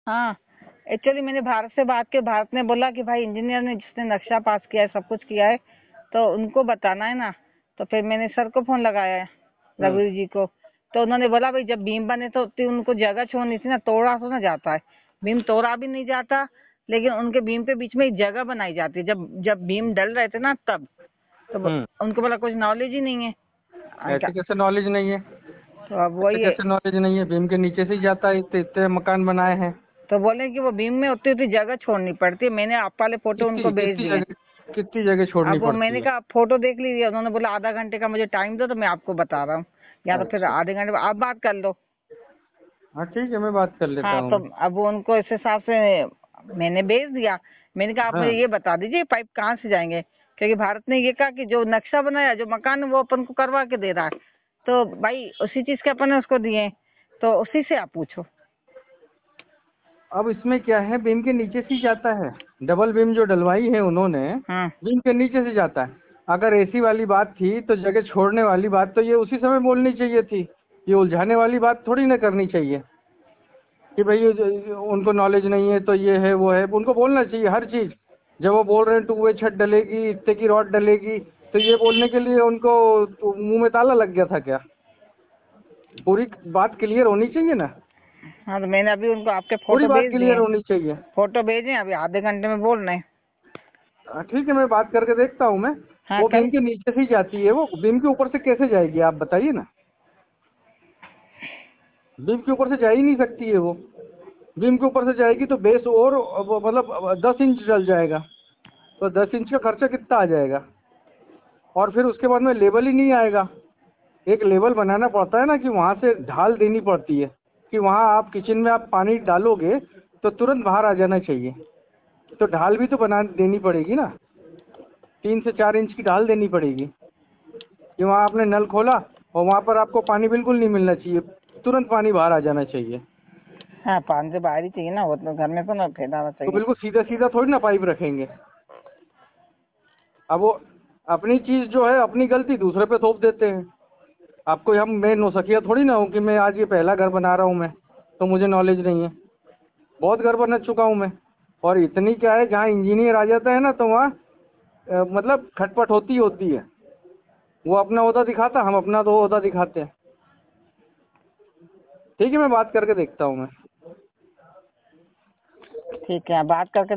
हाँ, एक्चुअली मैंने भारत से बात की, भारत ने बोला कि भाई इंजीनियर ने जिसने नक्शा पास किया है, सब कुछ किया है, तो उनको बताना है ना। तो फिर मैंने सर को फोन लगाया है, हम्म। रघुवीर जी को। तो उन्होंने बोला भाई जब बीम बने तो उतनी उनको जगह छोड़नी थी ना, तोड़ा तो ना जाता है, बीम तोड़ा भी नहीं जाता, लेकिन उनके बीम के बीच में एक जगह बनाई जाती है, जब जब बीम डल रहे थे ना तब। तो हम्म। उनको बोला कुछ नॉलेज ही नहीं है। ऐसे कैसे नॉलेज नहीं है? तो अब ऐसे वही है। कैसे नॉलेज नहीं है? भीम के नीचे से ही जाता है, इतने इतने मकान बनाए हैं। तो बोले कि वो बीम में उतनी उतनी जगह छोड़नी पड़ती है। मैंने आप वाले फोटो उनको कितनी भेज कितनी दिए। जगह, कितनी जगह छोड़नी अब वो पड़ती मैंने है? कहा आप फोटो देख लीजिए, उन्होंने बोला आधा घंटे का मुझे टाइम दो तो मैं आपको बता रहा हूँ, या तो फिर अच्छा। आधे घंटे आप बात कर लो। हाँ ठीक है, मैं बात कर लेता हाँ, तो हूँ। अब वो उनको इस हिसाब से मैंने भेज दिया। मैंने कहा आप मुझे हाँ। ये बता दीजिए पाइप कहाँ से जाएंगे, क्योंकि भारत ने ये कहा कि जो नक्शा बनाया, जो मकान है, वो अपन को करवा के दे रहा है। तो भाई उसी चीज के अपन ने उसको दिए, तो उसी से आप पूछो। अब इसमें क्या है, बीम के नीचे से ही जाता है। डबल बीम जो डलवाई है उन्होंने, हाँ, बीम के नीचे से जाता है। अगर एसी वाली बात थी तो जगह छोड़ने वाली बात तो ये उसी समय बोलनी चाहिए थी। ये उलझाने वाली बात थोड़ी ना करनी चाहिए कि भाई उनको नॉलेज नहीं है तो ये है वो है। उनको बोलना चाहिए हर चीज। जब वो बोल रहे हैं 2 वे छत डलेगी, इतने की रॉड डलेगी, तो ये बोलने के लिए उनको तो मुंह में ताला लग गया था क्या? पूरी बात क्लियर होनी चाहिए ना। हाँ, तो मैंने अभी उनको आपके पूरी फोटो बात भेज क्लियर दिए। होनी चाहिए। फोटो भेजे, अभी आधे घंटे में बोल रहे हैं। ठीक है, मैं बात करके देखता हूँ मैं। हाँ वो बीम कल। के नीचे से ही जाती है, वो बीम के ऊपर से कैसे जाएगी आप बताइए ना। बीम के ऊपर से जा ही नहीं सकती है वो। बीम के ऊपर से जाएगी तो बेस और मतलब 10 इंच डल जाएगा। तो 10 इंच का खर्चा कितना आ जाएगा? और फिर उसके बाद में लेवल ही नहीं आएगा। एक लेवल बनाना पड़ता है ना, कि वहां से ढाल देनी पड़ती है, कि वहां आप किचन में आप पानी डालोगे तो तुरंत बाहर आ जाना चाहिए। तो ढाल भी तो बना देनी पड़ेगी ना। 3 से 4 इंच की ढाल देनी पड़ेगी, कि वहां आपने नल खोला और वहां पर आपको पानी बिल्कुल नहीं मिलना चाहिए, तुरंत पानी बाहर आ जाना चाहिए। हाँ, पानी से बाहर ही चाहिए ना, वो तो घर में तो ना फैलाना तो चाहिए। बिल्कुल सीधा सीधा थोड़ी ना पाइप रखेंगे। अब वो अपनी चीज जो है, अपनी गलती दूसरे पे थोप देते हैं। आपको हम मैं नौसखिया थोड़ी ना हूँ कि मैं आज ये पहला घर बना रहा हूँ मैं, तो मुझे नॉलेज नहीं है। बहुत घर बना चुका हूँ मैं। और इतनी क्या है, जहाँ इंजीनियर आ जाता है ना तो वहाँ मतलब खटपट होती होती है। वो अपना ओहदा दिखाता, हम अपना तो ओहदा दिखाते हैं। ठीक है, मैं बात करके देखता हूँ मैं। ठीक है, बात करके